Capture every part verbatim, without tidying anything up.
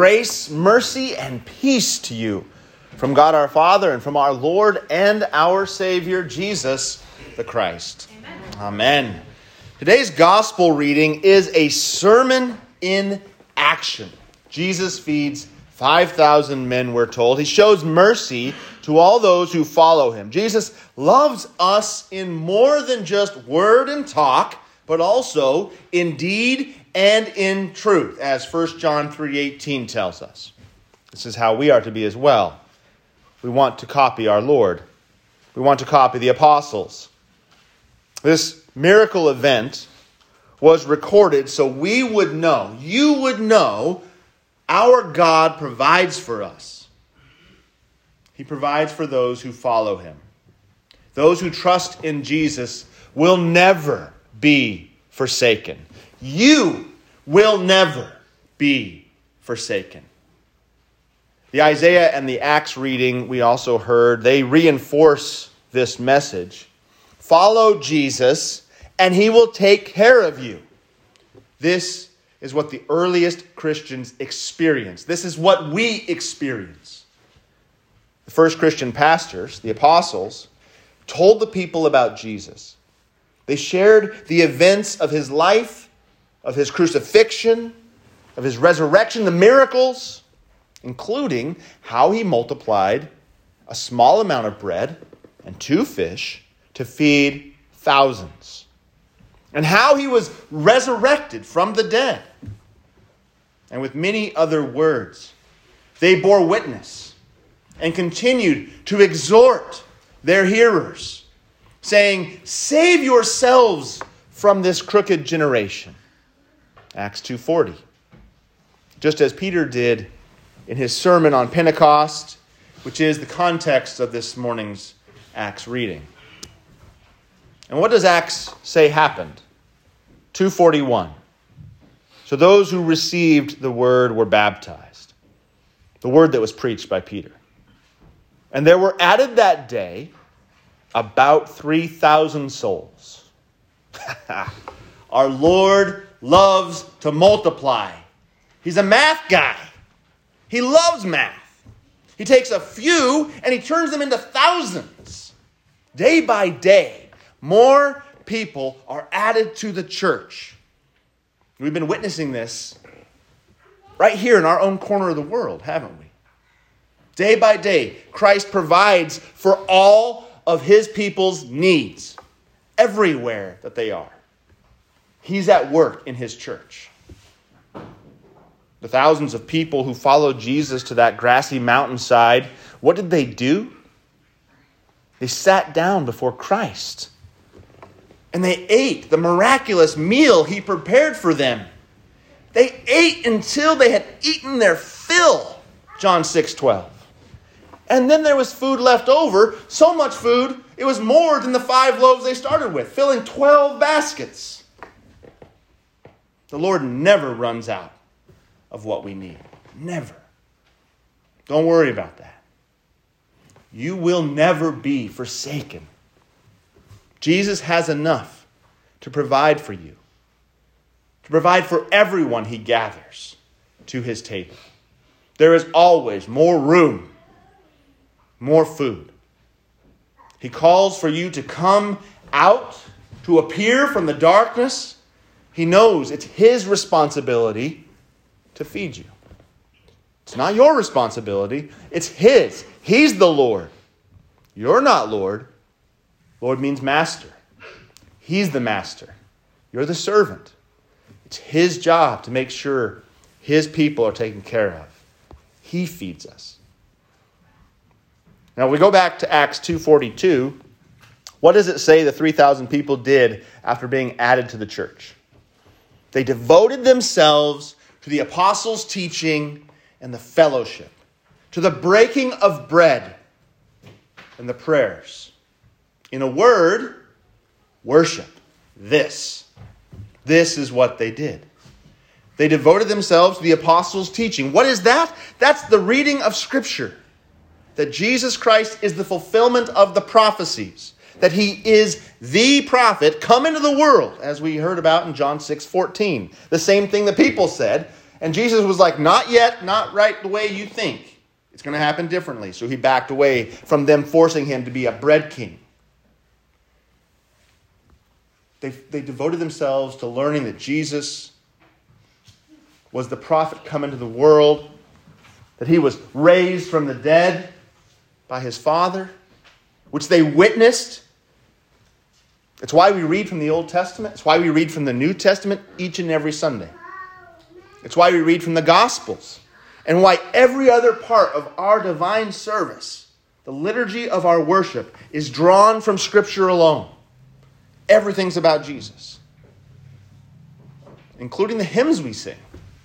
Grace, mercy, and peace to you from God our Father and from our Lord and our Savior, Jesus the Christ. Amen. Amen. Today's gospel reading is a sermon in action. Jesus feeds five thousand men, we're told. He shows mercy to all those who follow him. Jesus loves us in more than just word and talk, but also in deed and in truth, as First John three eighteen tells us. This is how we are to be as well. We want to copy our Lord. We want to copy the apostles. This miracle event was recorded so we would know, you would know, our God provides for us. He provides for those who follow him. Those who trust in Jesus will never be forsaken. You will never be forsaken. The Isaiah and the Acts reading we also heard, they reinforce this message. Follow Jesus, and he will take care of you. This is what the earliest Christians experienced. This is what we experience. The first Christian pastors, the apostles, told the people about Jesus. They shared the events of his life, of his crucifixion, of his resurrection, the miracles, including how he multiplied a small amount of bread and two fish to feed thousands, and how he was resurrected from the dead. And with many other words, they bore witness and continued to exhort their hearers, saying, "Save yourselves from this crooked generation." Acts two forty. Just as Peter did in his sermon on Pentecost, which is the context of this morning's Acts reading. And what does Acts say happened? two forty-one. So those who received the word were baptized, the word that was preached by Peter. And there were added that day about three thousand souls. Our Lord loves to multiply. He's a math guy. He loves math. He takes a few and he turns them into thousands. Day by day, more people are added to the church. We've been witnessing this right here in our own corner of the world, haven't we? Day by day, Christ provides for all of his people's needs, everywhere that they are. He's at work in his church. The thousands of people who followed Jesus to that grassy mountainside, what did they do? They sat down before Christ. And they ate the miraculous meal he prepared for them. They ate until they had eaten their fill, John six twelve. And then there was food left over, so much food, it was more than the five loaves they started with, filling twelve baskets. The Lord never runs out of what we need. Never. Don't worry about that. You will never be forsaken. Jesus has enough to provide for you, to provide for everyone he gathers to his table. There is always more room, more food. He calls for you to come out, to appear from the darkness. He knows it's his responsibility to feed you. It's not your responsibility. It's his. He's the Lord. You're not Lord. Lord means master. He's the master. You're the servant. It's his job to make sure his people are taken care of. He feeds us. Now we go back to Acts two forty-two. What does it say the three thousand people did after being added to the church? They devoted themselves to the apostles' teaching and the fellowship, to the breaking of bread and the prayers. In a word, worship. This. This is what they did. They devoted themselves to the apostles' teaching. What is that? That's the reading of Scripture. That Jesus Christ is the fulfillment of the prophecies. That he is the prophet come into the world, as we heard about in John six fourteen. The same thing the people said And Jesus was like, not yet, not right the way you think. It's going to happen differently. So he backed away from them forcing him to be a bread king. They, they devoted themselves to learning that Jesus was the prophet come into the world, that he was raised from the dead by his Father, which they witnessed. It's why we read from the Old Testament. It's why we read from the New Testament each and every Sunday. It's why we read from the Gospels. And why every other part of our divine service, the liturgy of our worship, is drawn from Scripture alone. Everything's about Jesus, including the hymns we sing.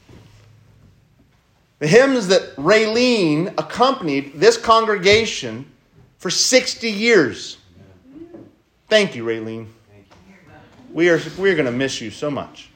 The hymns that Raylene accompanied this congregation for sixty years. Thank you, Raylene. We are, we are going to miss you so much.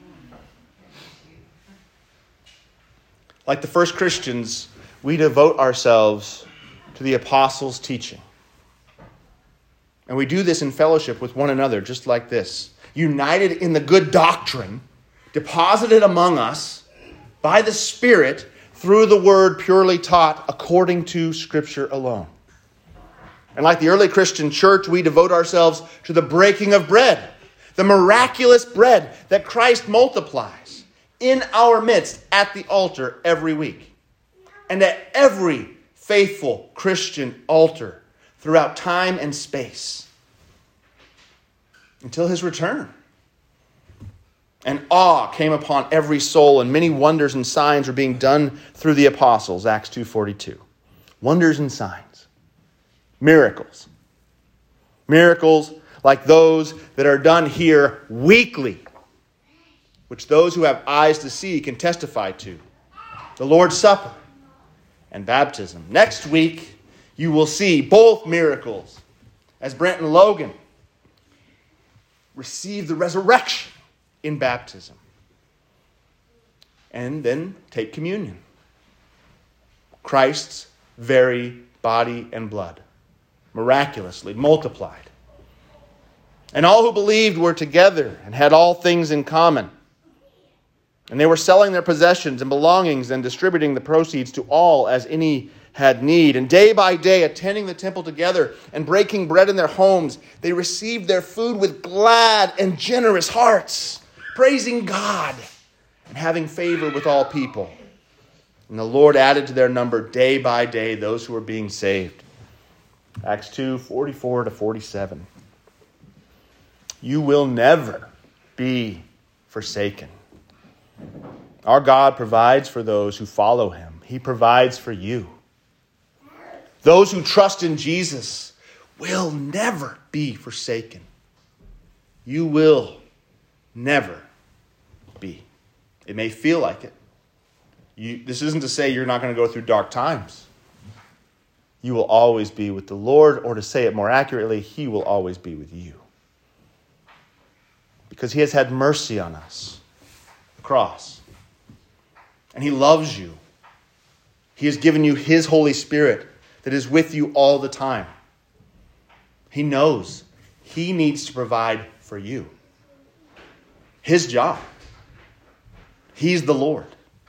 Like the first Christians, we devote ourselves to the apostles' teaching. And we do this in fellowship with one another, just like this. United in the good doctrine, deposited among us by the Spirit through the word purely taught according to Scripture alone. And like the early Christian church, we devote ourselves to the breaking of bread, the miraculous bread that Christ multiplies in our midst at the altar every week. And at every faithful Christian altar throughout time and space until his return. And awe came upon every soul, and many wonders and signs were being done through the apostles, Acts two forty-two. Wonders and signs. Miracles. Miracles like those that are done here weekly, which those who have eyes to see can testify to. The Lord's Supper and baptism. Next week, you will see both miracles as Brent and Logan receive the resurrection in baptism. And then take communion. Christ's very body and blood, miraculously multiplied. And all who believed were together and had all things in common. And they were selling their possessions and belongings and distributing the proceeds to all as any had need. And day by day, attending the temple together and breaking bread in their homes, they received their food with glad and generous hearts, praising God and having favor with all people. And the Lord added to their number day by day those who were being saved. Acts two forty-four to forty-seven. You will never be forsaken. Our God provides for those who follow him. He provides for you. Those who trust in Jesus will never be forsaken. You will never be. It may feel like it. You, this isn't to say you're not going to go through dark times. You will always be with the Lord, or to say it more accurately, he will always be with you. Because he has had mercy on us. The cross. And he loves you. He has given you his Holy Spirit that is with you all the time. He knows he needs to provide for you. His job. He's the Lord.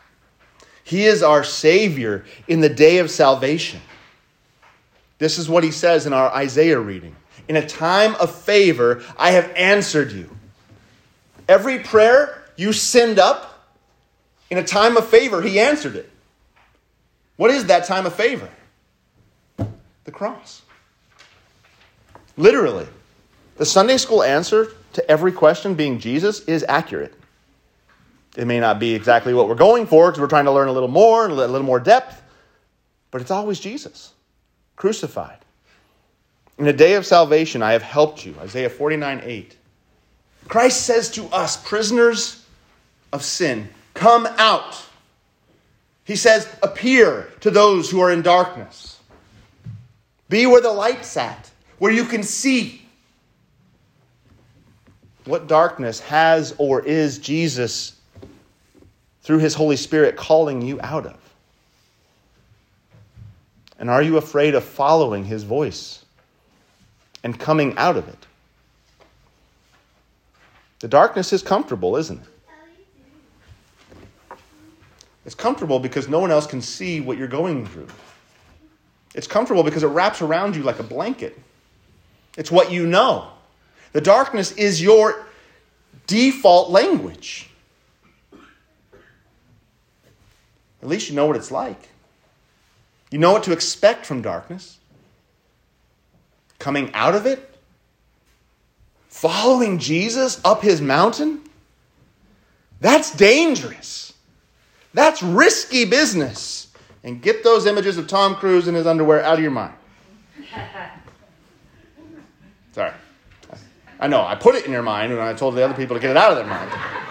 He is our Savior in the day of salvation. This is what he says in our Isaiah reading. In a time of favor, I have answered you. Every prayer you send up, in a time of favor, he answered it. What is that time of favor? The cross. Literally. The Sunday school answer to every question being Jesus is accurate. It may not be exactly what we're going for because we're trying to learn a little more and a little more depth, but it's always Jesus, crucified. In a day of salvation, I have helped you. Isaiah forty-nine eight. Christ says to us, prisoners of sin, come out. He says, appear to those who are in darkness. Be where the light's at, where you can see. What darkness has or is Jesus through his Holy Spirit calling you out of? And are you afraid of following his voice and coming out of it? The darkness is comfortable, isn't it? It's comfortable because no one else can see what you're going through. It's comfortable because it wraps around you like a blanket. It's what you know. The darkness is your default language. At least you know what it's like. You know what to expect from darkness. Coming out of it, following Jesus up his mountain, that's dangerous. That's risky business. And get those images of Tom Cruise in his underwear out of your mind. Sorry. I know, I put it in your mind and I told the other people to get it out of their mind.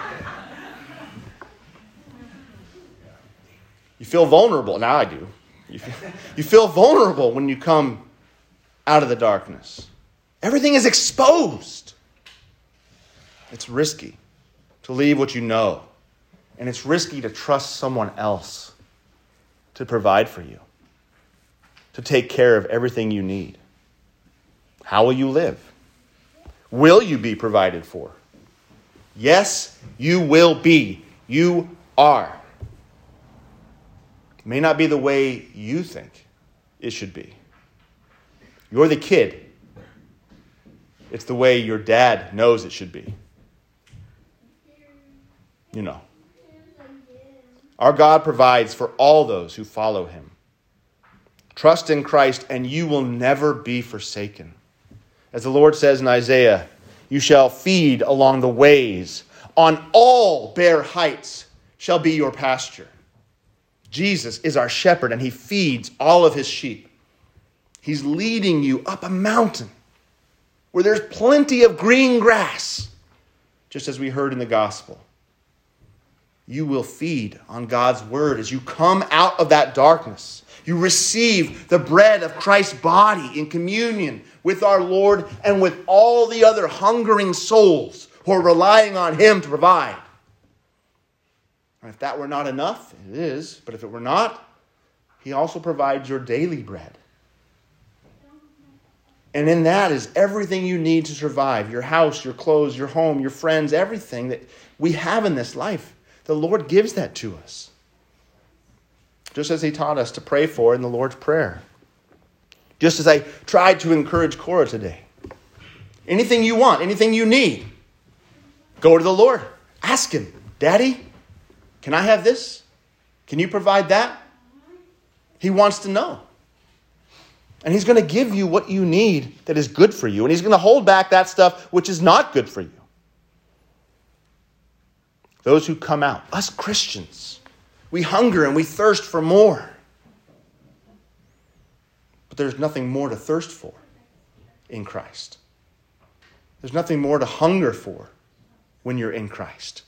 You feel vulnerable. Now I do. You feel, you feel vulnerable when you come out of the darkness. Everything is exposed. It's risky to leave what you know. And it's risky to trust someone else to provide for you, to take care of everything you need. How will you live? Will you be provided for? Yes, you will be. You are. It may not be the way you think it should be. You're the kid. It's the way your dad knows it should be. You know. Our God provides for all those who follow him. Trust in Christ and you will never be forsaken. As the Lord says in Isaiah, you shall feed along the ways. On all bare heights shall be your pasture. Jesus is our shepherd and he feeds all of his sheep. He's leading you up a mountain where there's plenty of green grass, just as we heard in the gospel. You will feed on God's word as you come out of that darkness. You receive the bread of Christ's body in communion with our Lord and with all the other hungering souls who are relying on him to provide. And if that were not enough, it is, but if it were not, he also provides your daily bread. And in that is everything you need to survive. Your house, your clothes, your home, your friends, everything that we have in this life. The Lord gives that to us. Just as he taught us to pray for in the Lord's Prayer. Just as I tried to encourage Cora today. Anything you want, anything you need, go to the Lord. Ask him, Daddy, can I have this? Can you provide that? He wants to know. And he's going to give you what you need that is good for you. And he's going to hold back that stuff which is not good for you. Those who come out, us Christians, we hunger and we thirst for more. But there's nothing more to thirst for in Christ. There's nothing more to hunger for when you're in Christ.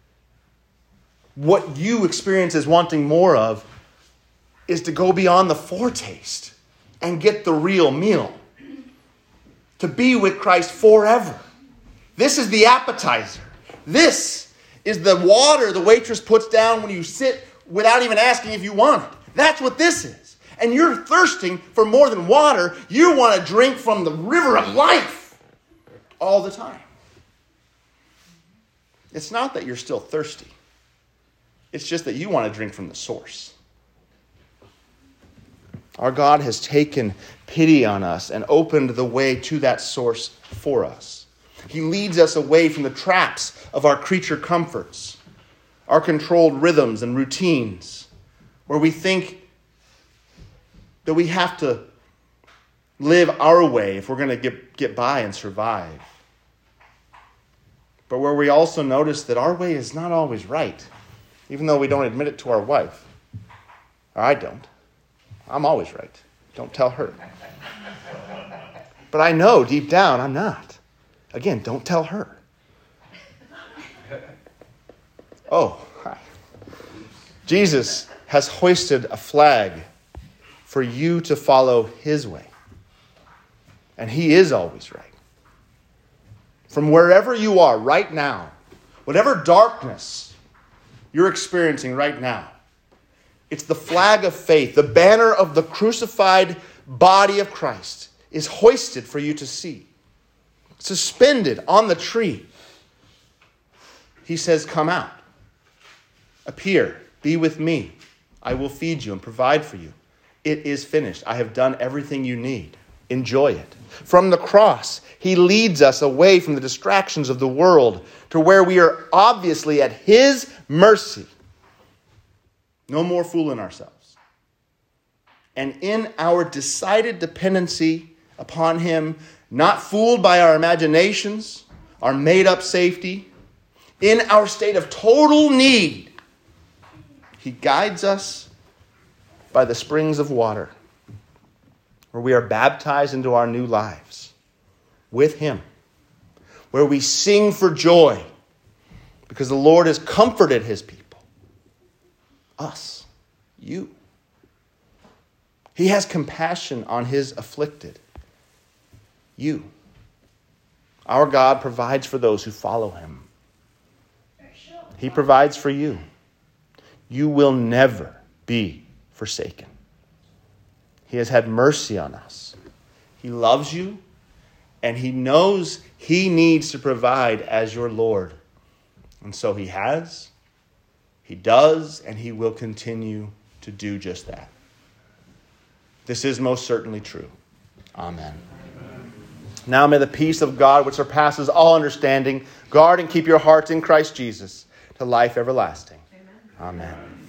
What you experience as wanting more of is to go beyond the foretaste and get the real meal. To be with Christ forever. This is the appetizer. This is the water the waitress puts down when you sit without even asking if you want it. That's what this is. And you're thirsting for more than water. You want to drink from the river of life all the time. It's not that you're still thirsty. It's just that you want to drink from the source. Our God has taken pity on us and opened the way to that source for us. He leads us away from the traps of our creature comforts, our controlled rhythms and routines, where we think that we have to live our way if we're going to get, get by and survive. But where we also notice that our way is not always right, even though we don't admit it to our wife. Or I don't. I'm always right. Don't tell her. But I know deep down I'm not. Again, don't tell her. Oh, hi. Jesus has hoisted a flag for you to follow his way. And he is always right. From wherever you are right now, whatever darkness you're experiencing right now, it's the flag of faith, the banner of the crucified body of Christ is hoisted for you to see. Suspended on the tree. He says, come out. Appear. Be with me. I will feed you and provide for you. It is finished. I have done everything you need. Enjoy it. From the cross, he leads us away from the distractions of the world to where we are obviously at his mercy. No more fooling ourselves. And in our decided dependency upon him, not fooled by our imaginations, our made-up safety, in our state of total need, he guides us by the springs of water, where we are baptized into our new lives with him, where we sing for joy because the Lord has comforted his people, us, you. He has compassion on his afflicted, you. Our God provides for those who follow him. He provides for you. You will never be forsaken. He has had mercy on us. He loves you, and he knows he needs to provide as your Lord. And so he has, he does, and he will continue to do just that. This is most certainly true. Amen. Amen. Now may the peace of God, which surpasses all understanding, guard and keep your hearts in Christ Jesus to life everlasting. Amen. Amen.